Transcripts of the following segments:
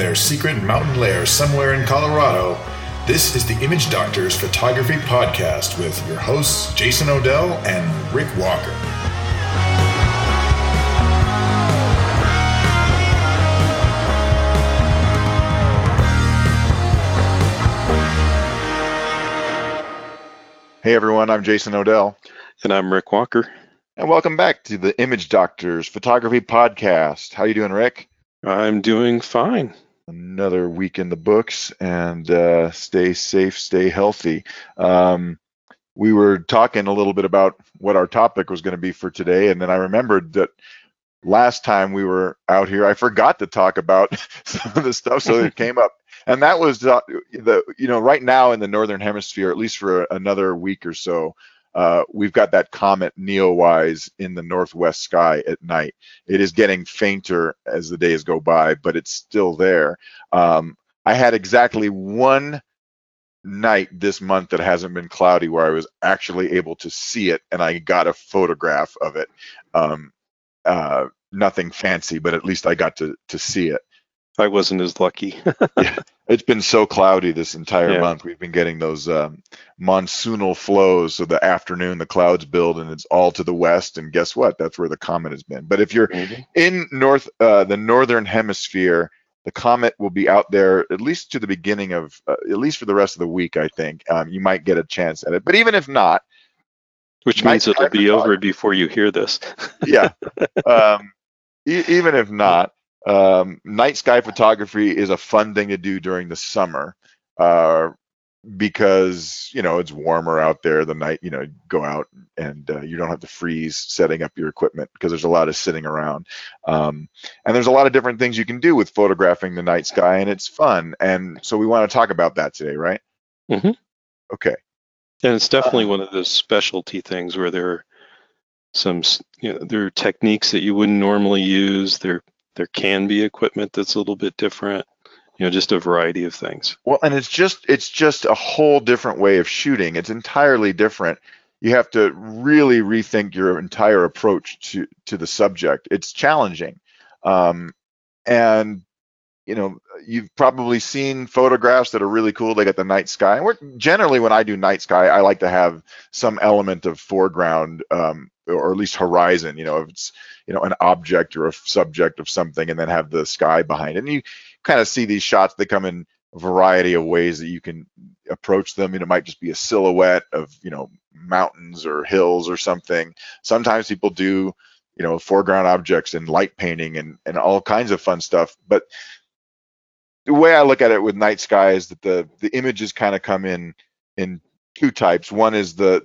their secret mountain lair somewhere in Colorado, this is the Image Doctors Photography Podcast with your hosts, Jason Odell and Rick Walker. Hey everyone, I'm Jason Odell. And I'm Rick Walker. And welcome back to the Image Doctors Photography Podcast. How you doing, Rick? I'm doing fine. Another week in the books, and stay safe, stay healthy. We were talking a little bit about what our topic was going to be for today, and then I remembered that last time we were out here, I forgot to talk about some of the stuff, so it came up. And that was right now in the Northern Hemisphere, at least for another week or so, we've got that comet Neowise in the northwest sky at night. It is getting fainter as the days go by, but it's still there. I had exactly one night this month that hasn't been cloudy where I was actually able to see it, and I got a photograph of it. Nothing fancy, but at least I got to see it. I wasn't as lucky. Yeah, it's been so cloudy this entire month. We've been getting those monsoonal flows. So the afternoon, the clouds build and it's all to the west. And guess what? That's where the comet has been. But if you're in the northern hemisphere, the comet will be out there at least to the beginning of, at least for the rest of the week, I think. You might get a chance at it. But even if not, which means it'll be over before you hear this. Yeah. Even if not, night sky photography is a fun thing to do during the summer because it's warmer out there. The night, go out and you don't have to freeze setting up your equipment because there's a lot of sitting around, and there's a lot of different things you can do with photographing the night sky, and it's fun. And so we want to talk about that today, right? Mm-hmm. Okay. And it's definitely one of those specialty things where there are some, there are techniques that you wouldn't normally use. There can be equipment that's a little bit different, just a variety of things. Well, and it's just a whole different way of shooting. It's entirely different. You have to really rethink your entire approach to the subject. It's challenging. And you've probably seen photographs that are really cool. They got the night sky. And generally, when I do night sky, I like to have some element of foreground, or at least horizon. If it's an object or a subject of something, and then have the sky behind it. And you kind of see these shots. They come in a variety of ways that you can approach them. It might just be a silhouette of mountains or hills or something. Sometimes people do foreground objects and light painting and all kinds of fun stuff. But the way I look at it with night sky is that the images kind of come in two types. One is the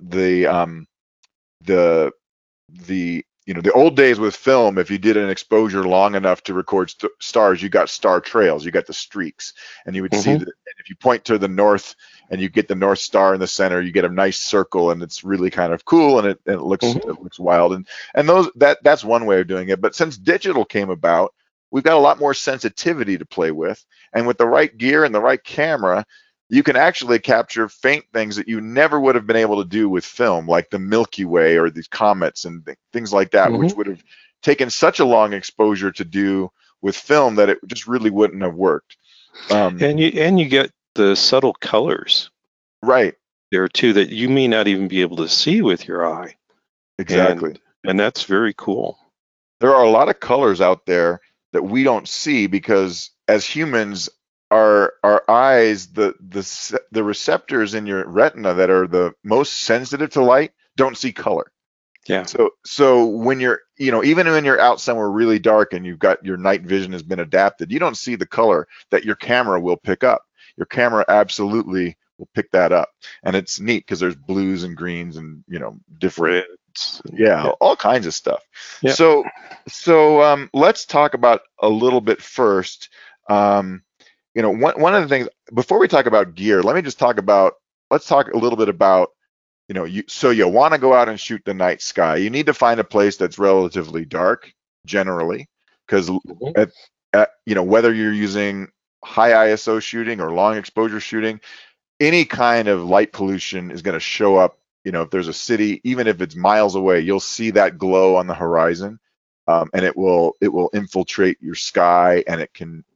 old days with film. If you did an exposure long enough to record stars, you got star trails, you got the streaks, and you would see that. And if you point to the north and you get the North Star in the center, you get a nice circle, and it's really kind of cool, and it looks wild. And that's one way of doing it. But since digital came about, we've got a lot more sensitivity to play with, and with the right gear and the right camera, you can actually capture faint things that you never would have been able to do with film, like the Milky Way or these comets and things like that, which would have taken such a long exposure to do with film that it just really wouldn't have worked. And you get the subtle colors, right, there too, that you may not even be able to see with your eye. Exactly, and that's very cool. There are a lot of colors out there that we don't see because as humans, our eyes, the receptors in your retina that are the most sensitive to light don't see color. Yeah. So when you're, even when you're out somewhere really dark and you've got your night vision has been adapted, you don't see the color that your camera will pick up. Your camera absolutely will pick that up, and it's neat because there's blues and greens and different. All kinds of stuff. Yeah. So let's talk about a little bit first. One of the things before we talk about gear, let's talk a little bit about, you want to go out and shoot the night sky. You need to find a place that's relatively dark generally, because whether you're using high ISO shooting or long exposure shooting, any kind of light pollution is going to show up. If there's a city, even if it's miles away, you'll see that glow on the horizon, and it will infiltrate your sky, and it can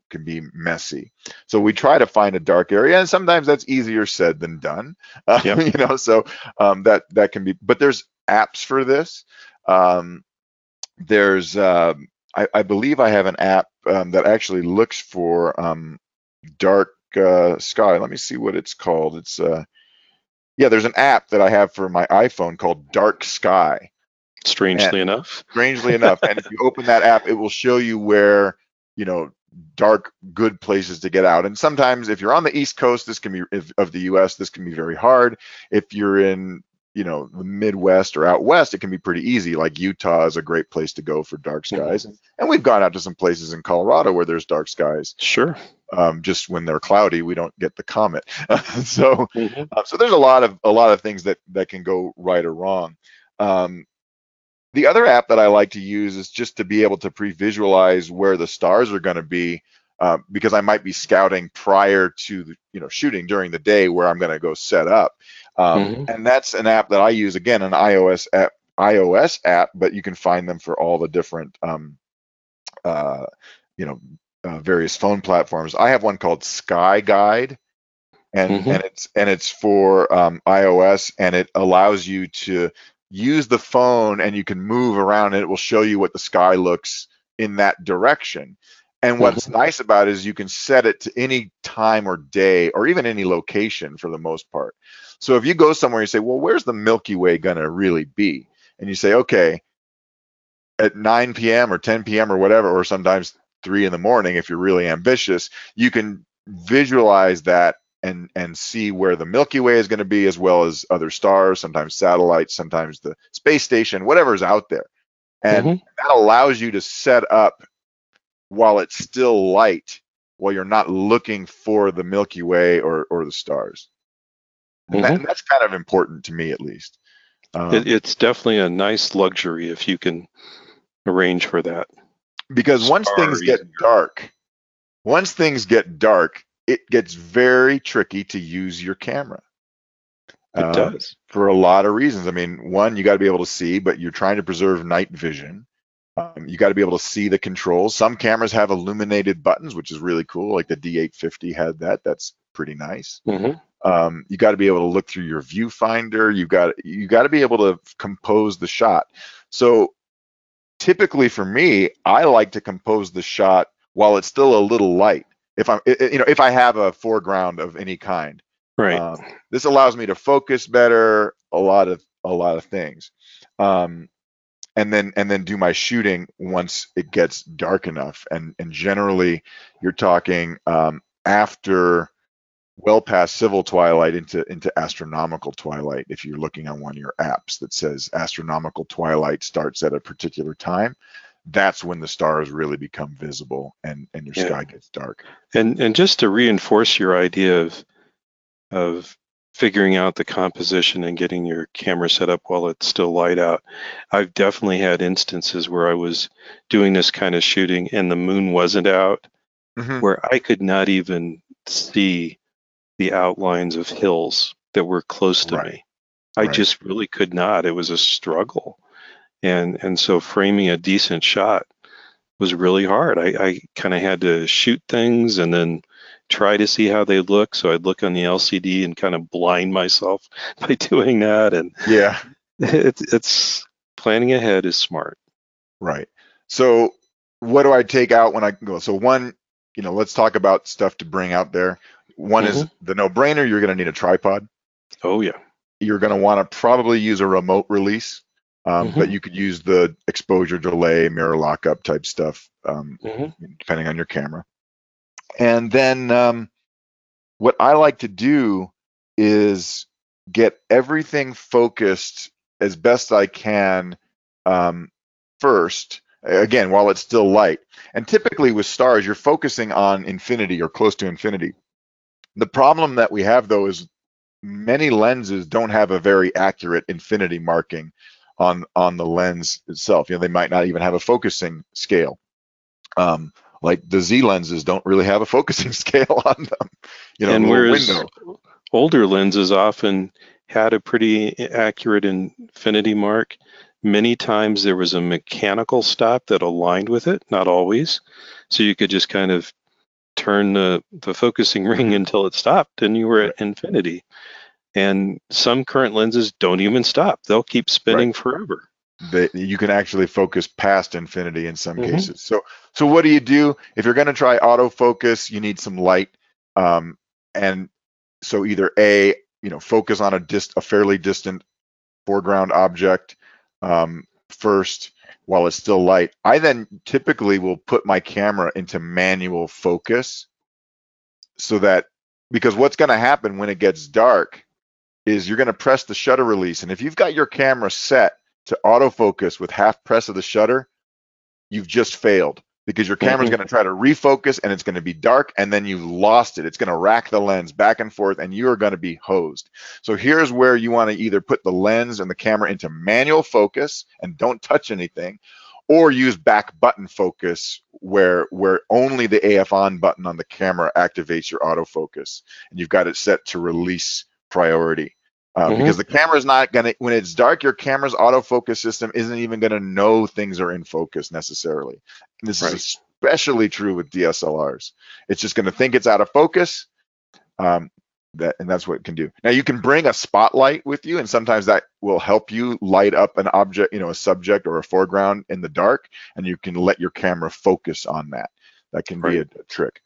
can be messy. So we try to find a dark area, and sometimes that's easier said than done. Yep. So that can be. But there's apps for this. There's I believe I have an app that actually looks for dark sky. Let me see what it's called. It's there's an app that I have for my iPhone called Dark Sky. Strangely enough. Strangely enough. And if you open that app, it will show you where, dark, good places to get out. And sometimes if you're on the East Coast, this can be, of the US, this can be very hard. If you're in, the Midwest or out West, it can be pretty easy. Like Utah is a great place to go for dark skies. And we've gone out to some places in Colorado where there's dark skies. Sure. Just when they're cloudy, we don't get the comet. So there's a lot of things that can go right or wrong. The other app that I like to use is just to be able to pre-visualize where the stars are going to be, because I might be scouting prior to shooting during the day where I'm going to go set up. And that's an app that I use, again, an iOS app, but you can find them for all the different various phone platforms. I have one called Sky Guide, and it's for iOS, and it allows you to use the phone and you can move around and it will show you what the sky looks in that direction. And what's nice about it is you can set it to any time or day or even any location for the most part. So if you go somewhere, you say, well, where's the Milky Way going to really be? And you say, okay, at 9 p.m. or 10 p.m. or whatever, or sometimes 3 in the morning, if you're really ambitious, you can visualize that and see where the Milky Way is going to be, as well as other stars, sometimes satellites, sometimes the space station, whatever's out there. And that allows you to set up while it's still light, while you're not looking for the Milky Way or the stars. And that's kind of important to me, at least. It's definitely a nice luxury if you can arrange for that. Because once things get dark, it gets very tricky to use your camera. It does. For a lot of reasons. I mean, one, you got to be able to see, but you're trying to preserve night vision. You got to be able to see the controls. Some cameras have illuminated buttons, which is really cool. Like the D850 had that. That's pretty nice. You got to be able to look through your viewfinder. You got to be able to compose the shot. So typically for me, I like to compose the shot while it's still a little light. If I have a foreground of any kind, right? This allows me to focus better. A lot of things, and then do my shooting once it gets dark enough. And generally, you're talking after well past civil twilight into astronomical twilight. If you're looking on one of your apps that says astronomical twilight starts at a particular time, that's when the stars really become visible and your sky gets dark. And just to reinforce your idea of figuring out the composition and getting your camera set up while it's still light out, I've definitely had instances where I was doing this kind of shooting and the moon wasn't out, where I could not even see the outlines of hills that were close to me. I just really could not. It was a struggle. And so framing a decent shot was really hard. I kind of had to shoot things and then try to see how they look. So I'd look on the LCD and kind of blind myself by doing that. And it's planning ahead is smart. Right. So what do I take out when I go? So one, let's talk about stuff to bring out there. One is the no-brainer. You're going to need a tripod. Oh, yeah. You're going to want to probably use a remote release. But you could use the exposure delay, mirror lockup type stuff, depending on your camera. And then what I like to do is get everything focused as best I can first, again, while it's still light. And typically with stars, you're focusing on infinity or close to infinity. The problem that we have, though, is many lenses don't have a very accurate infinity marking on the lens itself. They might not even have a focusing scale. Like the Z lenses don't really have a focusing scale on them. And whereas older lenses often had a pretty accurate infinity mark, many times there was a mechanical stop that aligned with it, not always. So you could just kind of turn the focusing ring until it stopped, and you were at infinity. And some current lenses don't even stop. They'll keep spinning forever. You can actually focus past infinity in some cases. So what do you do? If you're going to try autofocus, you need some light. And so either focus on a fairly distant foreground object first while it's still light. I then typically will put my camera into manual focus, so that, because what's going to happen when it gets dark is you're going to press the shutter release. And if you've got your camera set to autofocus with half press of the shutter, you've just failed, because your camera's going to try to refocus and it's going to be dark, and then you've lost it. It's going to rack the lens back and forth and you are going to be hosed. So here's where you want to either put the lens and the camera into manual focus and don't touch anything, or use back button focus where only the AF on button on the camera activates your autofocus, and you've got it set to release priority. Because the camera's not going to, when it's dark, your camera's autofocus system isn't even going to know things are in focus necessarily. And this is especially true with DSLRs. It's just going to think it's out of focus. And that's what it can do. Now you can bring a spotlight with you, and sometimes that will help you light up an object, a subject or a foreground in the dark, and you can let your camera focus on that. That can be a trick.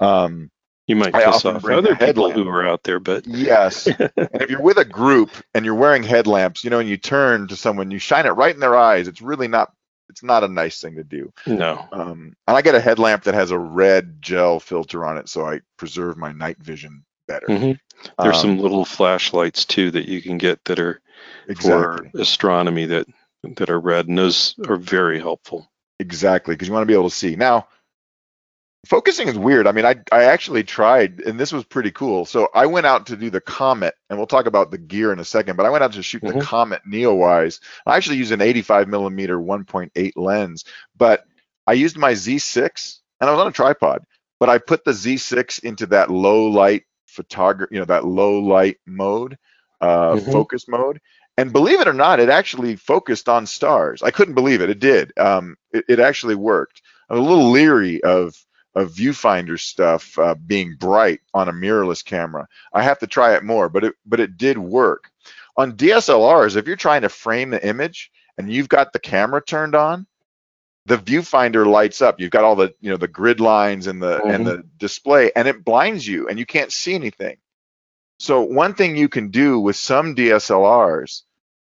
You might piss off other people who are out there, but yes. And if you're with a group and you're wearing headlamps, and you turn to someone, you shine it right in their eyes. It's really not. It's not a nice thing to do. No. And I get a headlamp that has a red gel filter on it, so I preserve my night vision better. There's some little flashlights too that you can get that are for astronomy that are red, and those are very helpful. Exactly, because you want to be able to see. Now, focusing is weird. I mean, I actually tried, and this was pretty cool. So I went out to do the Comet, and we'll talk about the gear in a second, but I went out to shoot the Comet Neowise. I actually used an 85 millimeter 1.8 lens, but I used my Z6, and I was on a tripod, but I put the Z6 into that low light photography, that low light mode, focus mode. And believe it or not, it actually focused on stars. I couldn't believe it. It did. It actually worked. I'm a little leery of viewfinder stuff being bright on a mirrorless camera. I have to try it more, but it did work. On DSLRs, if you're trying to frame the image and you've got the camera turned on, the viewfinder lights up. You've got all the the grid lines and the display, and it blinds you and you can't see anything. So one thing you can do with some DSLRs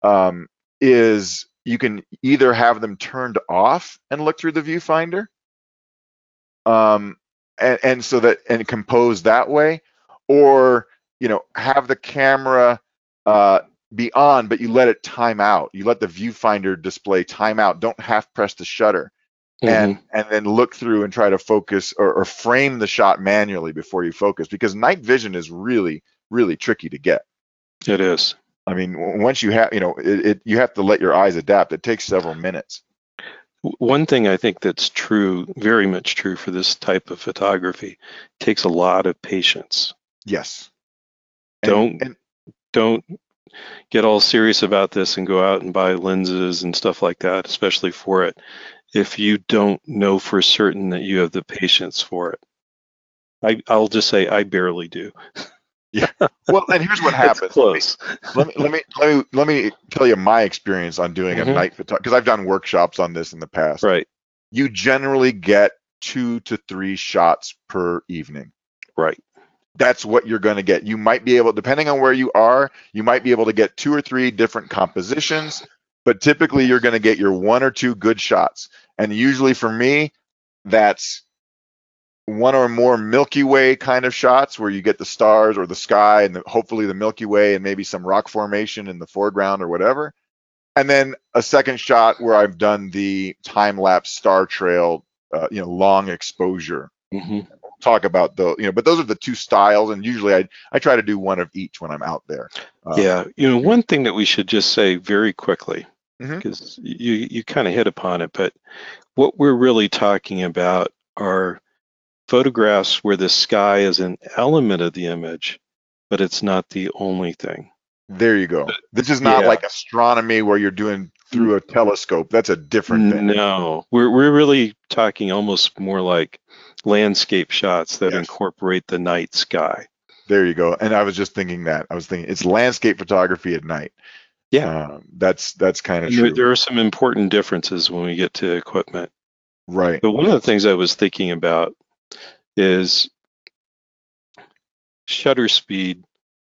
is you can either have them turned off and look through the viewfinder, and so that, and compose that way, or have the camera be on, but you let it time out. You let the viewfinder display time out. Don't half press the shutter, and then look through and try to focus or frame the shot manually before you focus, because night vision is really, really tricky to get. It is. I mean, once you have, you have to let your eyes adapt. It takes several minutes. One thing I think that's true, very much true for this type of photography, takes a lot of patience. Yes. Don't get all serious about this and go out and buy lenses and stuff like that, especially for it, if you don't know for certain that you have the patience for it. I'll just say I barely do. Yeah. Well, and here's what happens. Close. Let me tell you my experience on doing a night photography, because I've done workshops on this in the past. Right. You generally get 2 to 3 shots per evening. Right. That's what you're going to get. You might be able, depending on where you are, you might be able to get 2 or 3 different compositions, but typically you're going to get your 1 or 2 good shots. And usually for me, that's 1 or more Milky Way kind of shots where you get the stars or the sky and hopefully the Milky Way and maybe some rock formation in the foreground or whatever. And then a second shot where I've done the time-lapse star trail, long exposure. We'll talk about but those are the 2 styles, and usually I try to do 1 of each when I'm out there. One thing that we should just say very quickly, because you kind of hit upon it, but what we're really talking about are photographs where the sky is an element of the image, but it's not the only thing. There you go. This is not like astronomy where you're doing through a telescope. That's a different thing. No, we're really talking almost more like landscape shots that Yes. incorporate the night sky. There you go. And I was just thinking that. I was thinking it's landscape photography at night. Yeah. That's kind of And true. there are some important differences when we get to equipment. Right. But one of the things I was thinking about is shutter speed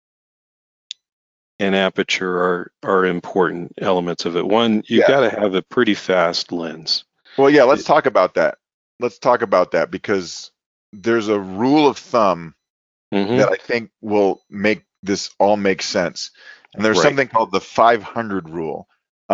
and aperture are important elements of it. One, you've Yeah. got to have a pretty fast lens. Well, yeah, let's talk about that. Let's talk about that because there's a rule of thumb Mhm. that I think will make this all make sense. And there's Right. something called the 500 rule.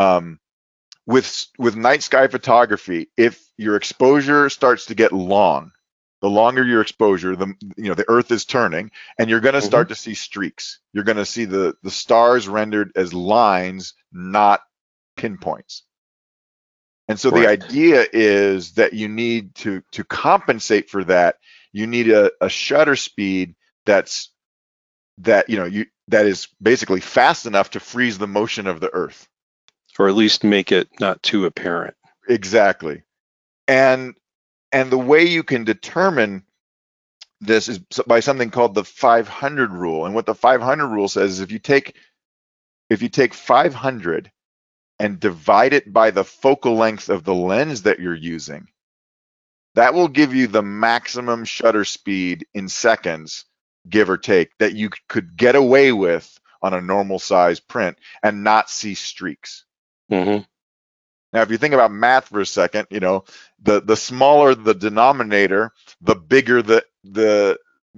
With night sky photography, if your exposure starts to get long, the longer your exposure, the Earth is turning, and you're going to start to see streaks. You're going to see the stars rendered as lines, not pinpoints. And so the Right. idea is that you need to compensate for that. You need a shutter speed that is basically fast enough to freeze the motion of the Earth. Or at least make it not too apparent. Exactly. And the way you can determine this is by something called the 500 rule. And what the 500 rule says is if you take 500 and divide it by the focal length of the lens that you're using, that will give you the maximum shutter speed in seconds, give or take, that you could get away with on a normal size print and not see streaks. Mm-hmm. Now, if you think about math for a second, the smaller the denominator, the bigger the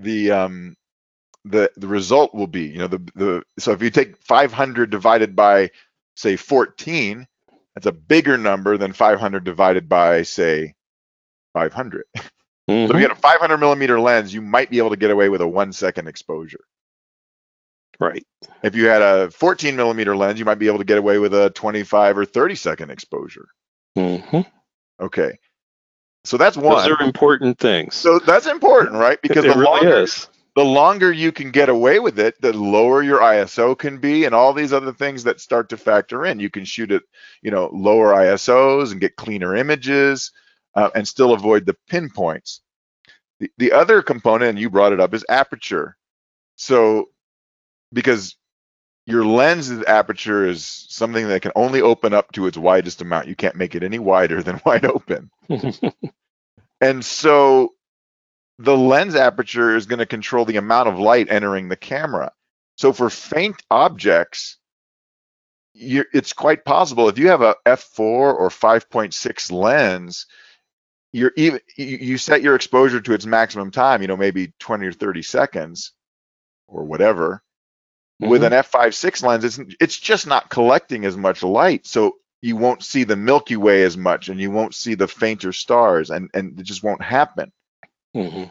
result will be. So if you take 500 divided by, say, 14, that's a bigger number than 500 divided by, say, 500. Mm-hmm. So if you get a 500 millimeter lens, you might be able to get away with a 1 second exposure. Right. If you had a 14 millimeter lens, you might be able to get away with a 25 or 30 second exposure. Mm-hmm. Okay. So that's one. Those are important things. So that's important, right? Because it really is. The longer you can get away with it, the lower your ISO can be and all these other things that start to factor in. You can shoot at, lower ISOs and get cleaner images and still avoid the pinpoints. The other component, and you brought it up, is aperture. So because your lens's aperture is something that can only open up to its widest amount. You can't make it any wider than wide open. And so the lens aperture is going to control the amount of light entering the camera. So for faint objects, it's quite possible if you have a f4 or 5.6 lens, you set your exposure to its maximum time, maybe 20 or 30 seconds or whatever. With an f5.6 lens, it's just not collecting as much light, so you won't see the Milky Way as much, and you won't see the fainter stars, and it just won't happen. Mm-hmm.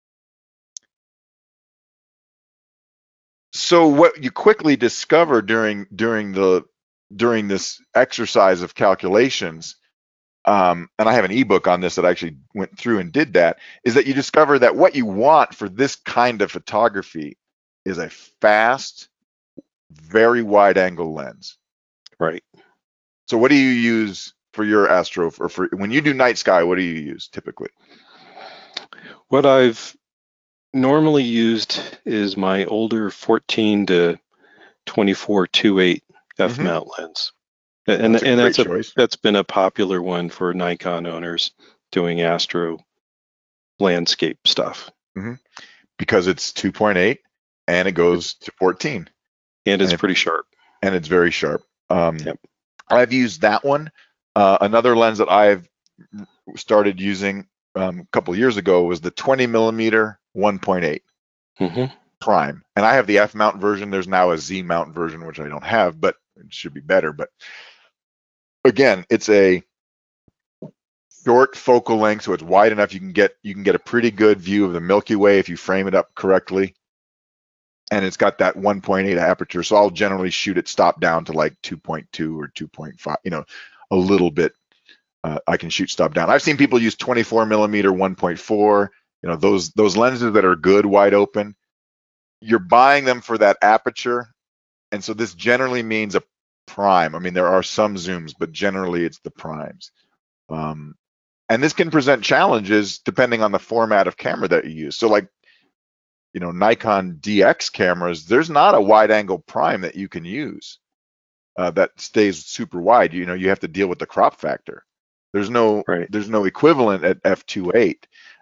So what you quickly discover during this exercise of calculations, and I have an ebook on this that I actually went through and did that, is that you discover that what you want for this kind of photography is a fast, very wide angle lens. Right. So what do you use for your astro, or for when you do night sky, what do you use typically? What I've normally used is my older 14 to 24 2.8 f mount lens. And that's been a popular one for Nikon owners doing astro landscape stuff. Mm-hmm. Because it's 2.8 and it goes to 14. And it's pretty sharp. And it's very sharp. Yep. I've used that one. Another lens that I've started using a couple of years ago was the 20 millimeter 1.8 prime. And I have the F mount version. There's now a Z mount version, which I don't have, but it should be better. But again, it's a short focal length, so it's wide enough you can get a pretty good view of the Milky Way if you frame it up correctly. And it's got that 1.8 aperture, so I'll generally shoot it stop down to like 2.2 or 2.5, a little bit. I can shoot stop down. I've seen people use 24 millimeter 1.4, those lenses that are good wide open. You're buying them for that aperture, and so this generally means prime. I mean, there are some zooms, but generally it's the primes. And this can present challenges depending on the format of camera that you use. So like, Nikon DX cameras, there's not a wide angle prime that you can use that stays super wide. You have to deal with the crop factor. There's no equivalent at f2.8.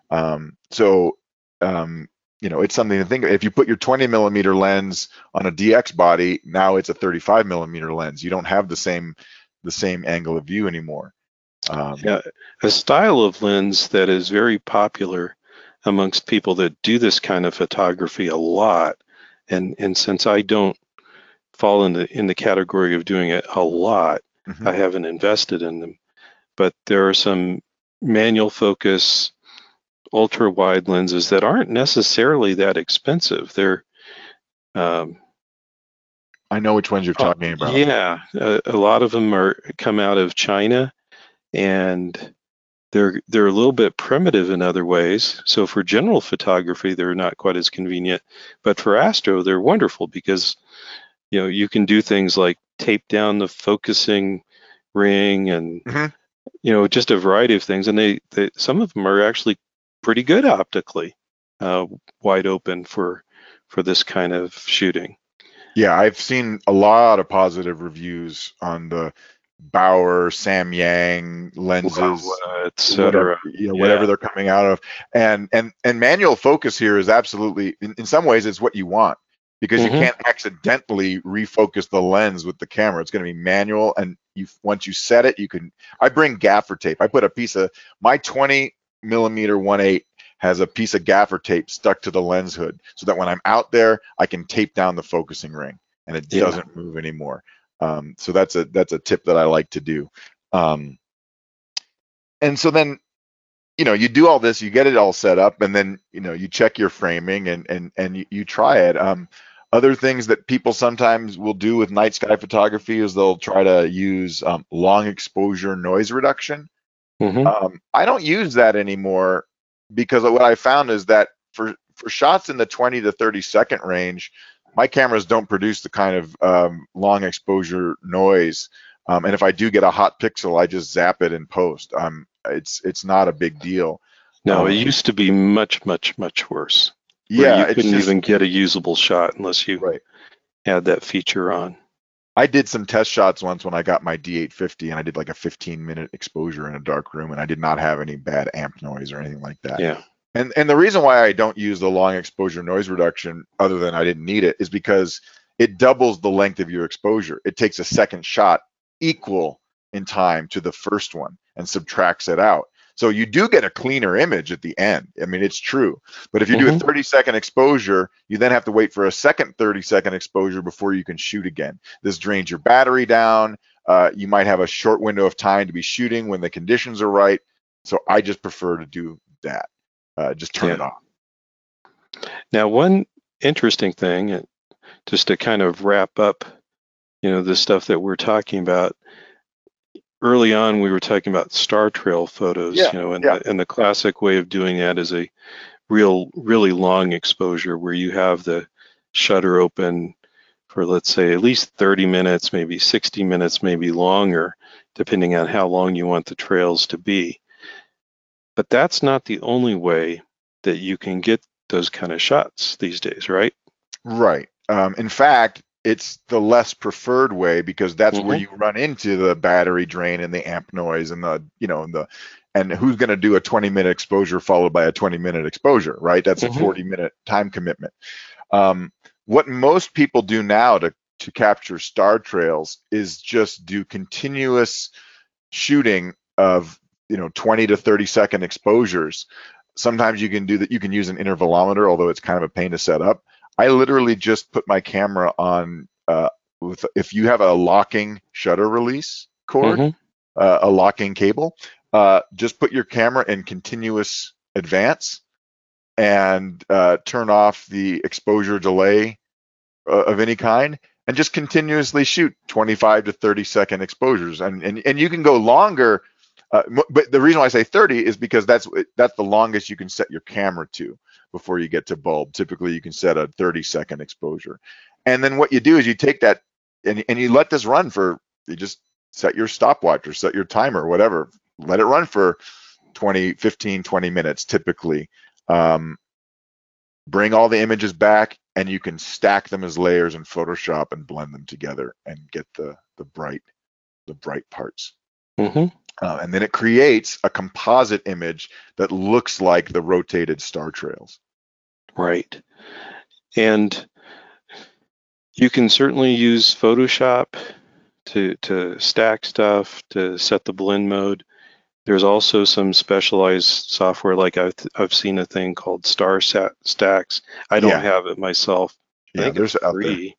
It's something to think of. If you put your 20 millimeter lens on a DX body, now it's a 35 millimeter lens. You don't have the same angle of view anymore. A style of lens that is very popular amongst people that do this kind of photography a lot, and since I don't fall in the category of doing it a lot, I haven't invested in them. But there are some manual focus ultra wide lenses that aren't necessarily that expensive. They're I know which ones you're talking about. Yeah, a lot of them come out of China, and they're a little bit primitive in other ways. So for general photography, they're not quite as convenient. But for astro, they're wonderful because you can do things like tape down the focusing ring and just a variety of things. And they some of them are actually pretty good optically, wide open for this kind of shooting. Yeah, I've seen a lot of positive reviews on the Bauer, Samyang lenses, etc. Whatever they're coming out of, and manual focus here is absolutely, in some ways, it's what you want, because you can't accidentally refocus the lens with the camera. It's going to be manual, and once you set it, I bring gaffer tape. I put a piece of my 20 millimeter 1.8 has a piece of gaffer tape stuck to the lens hood, so that when I'm out there, I can tape down the focusing ring and it doesn't move anymore. So that's a tip that I like to do. And so then, you do all this, you get it all set up, and then, you check your framing and you try it. Other things that people sometimes will do with night sky photography is they'll try to use long exposure noise reduction. I don't use that anymore, because what I found is that for shots in the 20 to 30 second range, my cameras don't produce the kind of long exposure noise. And if I do get a hot pixel, I just zap it in post. It's not a big deal. No, it used to be much, much, much worse. Yeah, you couldn't even get a usable shot unless you had that feature on. I did some test shots once when I got my D850, and I did like a 15-minute exposure in a dark room, and I did not have any bad amp noise or anything like that. Yeah. And the reason why I don't use the long exposure noise reduction, other than I didn't need it, is because it doubles the length of your exposure. It takes a second shot equal in time to the first one and subtracts it out. So you do get a cleaner image at the end. I mean, it's true. But if you do a 30-second exposure, you then have to wait for a second 30-second exposure before you can shoot again. This drains your battery down. You might have a short window of time to be shooting when the conditions are right. So I just prefer to do that. Just turn it off. Now, one interesting thing, just to kind of wrap up, the stuff that we're talking about. Early on, we were talking about star trail photos, and the classic way of doing that is a really long exposure where you have the shutter open for, let's say, at least 30 minutes, maybe 60 minutes, maybe longer, depending on how long you want the trails to be. But that's not the only way that you can get those kind of shots these days, right? Right. In fact, it's the less preferred way, because that's where you run into the battery drain and the amp noise and and who's going to do a 20-minute exposure followed by a 20-minute exposure, right? That's a 40-minute time commitment. What most people do now to capture star trails is just do continuous shooting of 20 to 30 second exposures. Sometimes you can do that. You can use an intervalometer, although it's kind of a pain to set up. I literally just put my camera on, if you have a locking shutter release cord, a locking cable, just put your camera in continuous advance and turn off the exposure delay of any kind, and just continuously shoot 25 to 30 second exposures. And you can go longer, but the reason why I say 30 is because that's the longest you can set your camera to before you get to bulb. Typically, you can set a 30-second exposure. And then what you do is you take that and you let this run for, you just set your stopwatch or set your timer, whatever, let it run for 15, 20 minutes typically. Bring all the images back, and you can stack them as layers in Photoshop and blend them together and get the bright parts. Mm-hmm. And then it creates a composite image that looks like the rotated star trails. Right. And you can certainly use Photoshop to stack stuff, to set the blend mode. There's also some specialized software, like I've seen a thing called Star Stacks. I don't have it myself. I think it's free.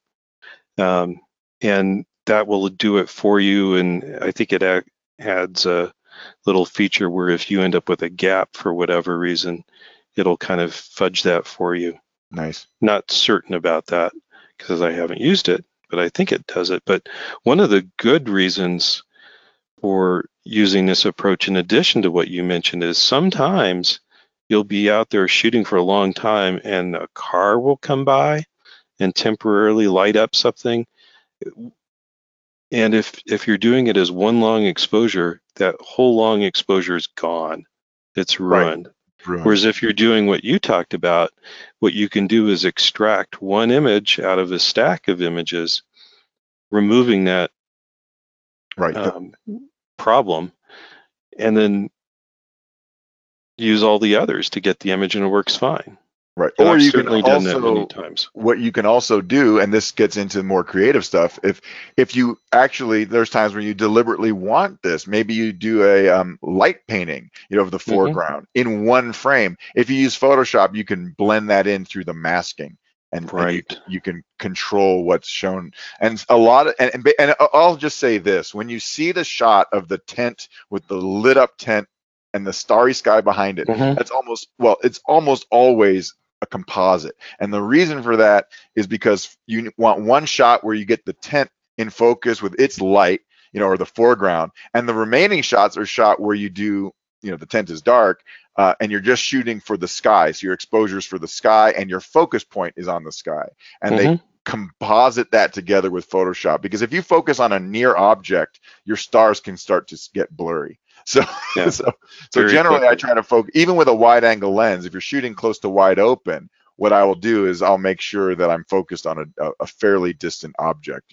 And that will do it for you. And I think it adds a little feature where if you end up with a gap for whatever reason, it'll kind of fudge that for you. Nice. Not certain about that because I haven't used it, but I think it does it. But one of the good reasons for using this approach, in addition to what you mentioned, is sometimes you'll be out there shooting for a long time and a car will come by and temporarily light up something. And if you're doing it as one long exposure, that whole long exposure is gone. It's ruined. Right. Whereas if you're doing what you talked about, what you can do is extract one image out of a stack of images, removing that problem, and then use all the others to get the image, and it works fine. Right. And or I've you certainly can done also, that many times. What you can also do, and this gets into more creative stuff, if you actually, there's times when you deliberately want this, maybe you do a light painting, of the foreground in one frame. If you use Photoshop, you can blend that in through the masking. And you can control what's shown. And a lot of, and I'll just say this, when you see the shot of the tent with the lit up tent and the starry sky behind it, it's almost always a composite. And the reason for that is because you want one shot where you get the tent in focus with its light, or the foreground, and the remaining shots are shot where you do, the tent is dark, and you're just shooting for the sky. So your exposure is for the sky and your focus point is on the sky. And they composite that together with Photoshop, because if you focus on a near object, your stars can start to get blurry. So generally I try to focus, even with a wide angle lens, if you're shooting close to wide open, what I will do is I'll make sure that I'm focused on a fairly distant object,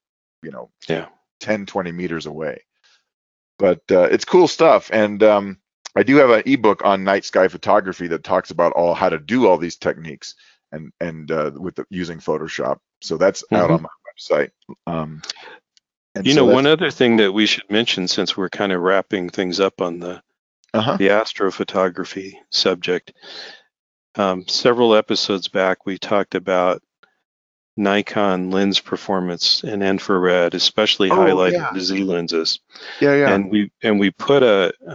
10, 20 meters away. But it's cool stuff. And I do have an ebook on night sky photography that talks about how to do all these techniques and with using Photoshop. So that's out on my website. One other thing that we should mention, since we're kind of wrapping things up on the astrophotography subject, several episodes back we talked about Nikon lens performance in infrared, especially highlighting the Z lenses. And we put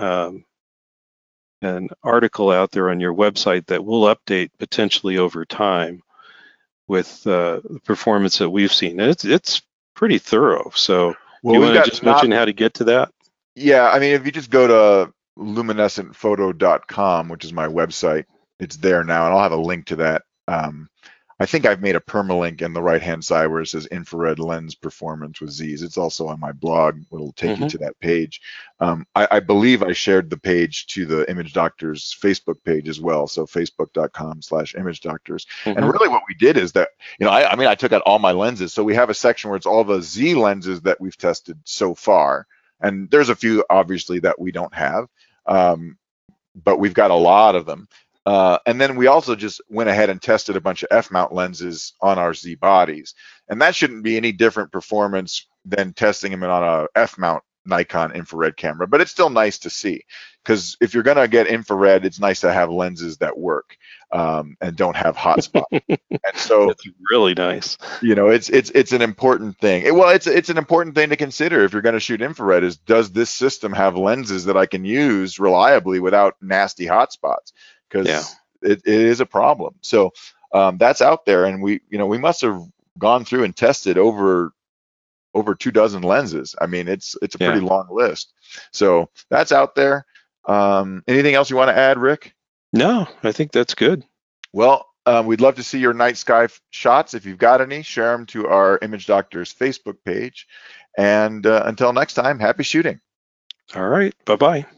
an article out there on your website that we'll update potentially over time with the performance that we've seen. It's pretty thorough. So you want to just mention how to get to that? Yeah, I mean, if you just go to luminescentphoto.com, which is my website, it's there now, and I'll have a link to that. I think I've made a permalink in the right-hand side where it says infrared lens performance with Z's. It's also on my blog. It'll take you to that page. I believe I shared the page to the Image Doctors Facebook page as well. So facebook.com/Image Doctors. And really what we did is that, I took out all my lenses. So we have a section where it's all the Z lenses that we've tested so far. And there's a few, obviously, that we don't have. But we've got a lot of them. And then we also just went ahead and tested a bunch of F-mount lenses on our Z bodies. And that shouldn't be any different performance than testing them on a F-mount Nikon infrared camera. But it's still nice to see, because if you're going to get infrared, it's nice to have lenses that work and don't have hot spots. And so it's really nice. It's an important thing. It's an important thing to consider if you're going to shoot infrared, is does this system have lenses that I can use reliably without nasty hot spots? Because it is a problem. So that's out there, and we must have gone through and tested over 24 lenses. I mean, it's a pretty long list. So that's out there. Anything else you want to add, Rick? No, I think that's good. Well, We'd love to see your night sky shots. If you've got any, share them to our Image Doctors Facebook page. And until next time, happy shooting. All right. Bye-bye.